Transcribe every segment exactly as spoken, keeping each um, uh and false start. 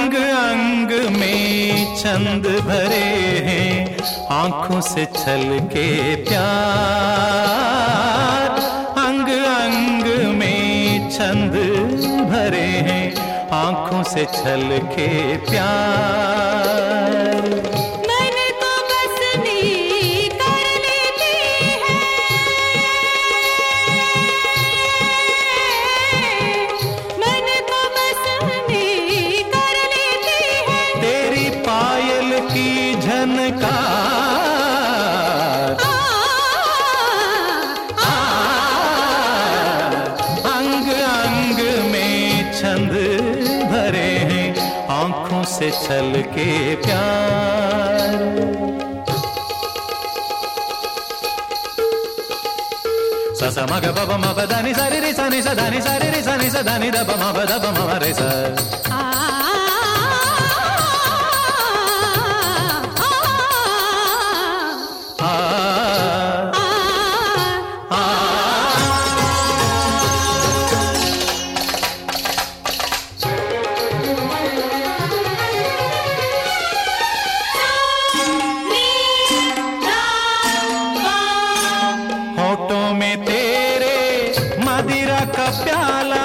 अंग अंग में चंद भरे हैं, आंखों से छलके प्यार। अंग अंग में चंद भरे हैं, आंखों से छलके प्यार। मैंने तो बस नी कर लेती है, मैंने तो बस नी कर लेती है। तेरी पायल की झनकार, अंग अंग में छंद भरे हैं, आंखों से छलके प्यार। सा सा म ग प प म प द नि सा रे रे सा नि सा ध नि सा रे रे सा नि सा ध नि द प म प द प म प रे सा। होठों में तेरे मदिरा का प्याला,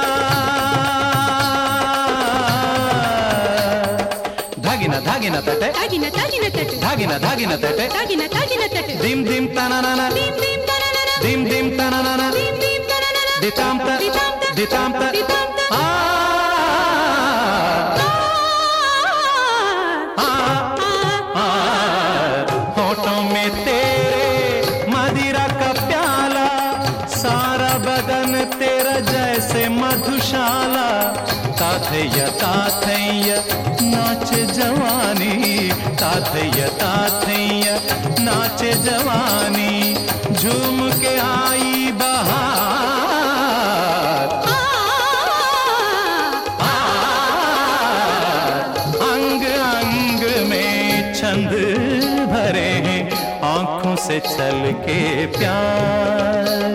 धागिना धागिना तटे, तागिन तागिन तट, धागिना धागिना तटे, तागिन तागिन तट, दिम दिम तनाना, दिम दिम तननन, दिम दिम तनाना, दिम दिम तननन, दिताम त दिताम त, दिताम त दिताम त। आ आ आ होठों में तेरे मदिरा का प्याला, सारा बदन तेरा जैसे मधुशाला। ताथैया ताथैया नाचे जवानी, ताथैया ताथैया नाचे जवानी, झूम के आई बहार। आ, अंग अंग में छंद भरे हैं, आंखों से छलके प्यार।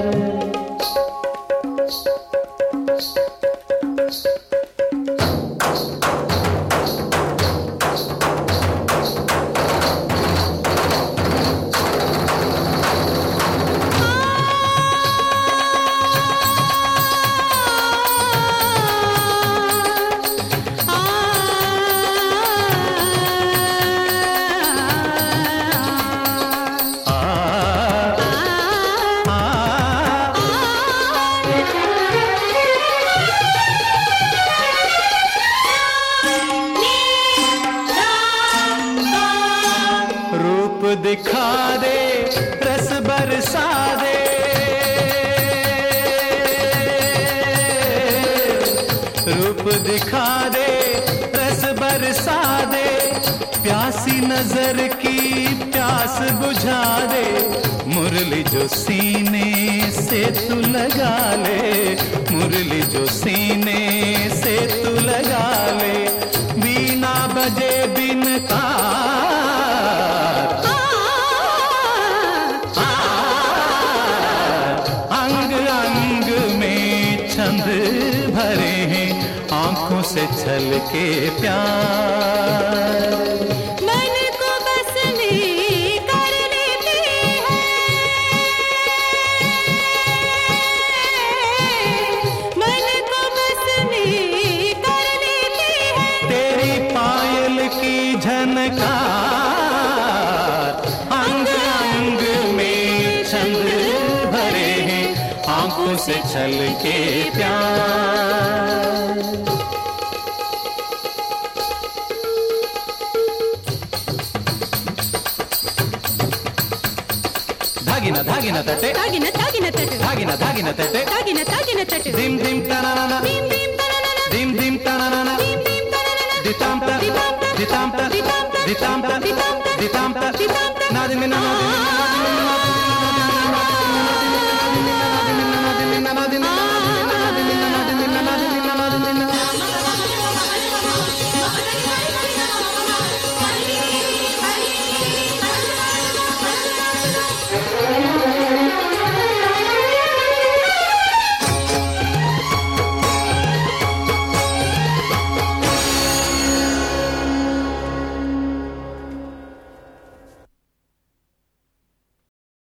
रूप दिखा दे, रस बरसा दे, रूप दिखा दे, रस बरसा दे, प्यासी नजर की प्यास बुझा दे। मुरली जो सीने से तू लगा ले, मुरली जो सीने से तू लगा ले, बीना बजे बिन तार। अंग अंग में छंद भरे हैं, आंखों से छलके प्यार। मैंने को बस नी कर लेती है, मैंने को बस नी कर लेती है। तेरी पायल की झनकार, अंग अंग में छंद भरे हैं, आंखों से छलके प्यार। धागिना धागिना तटे, तागिन तागिन तट, धागिना धागिना तटे, तागिन तागिन तट, दिम दिम तनाना, दिम दिम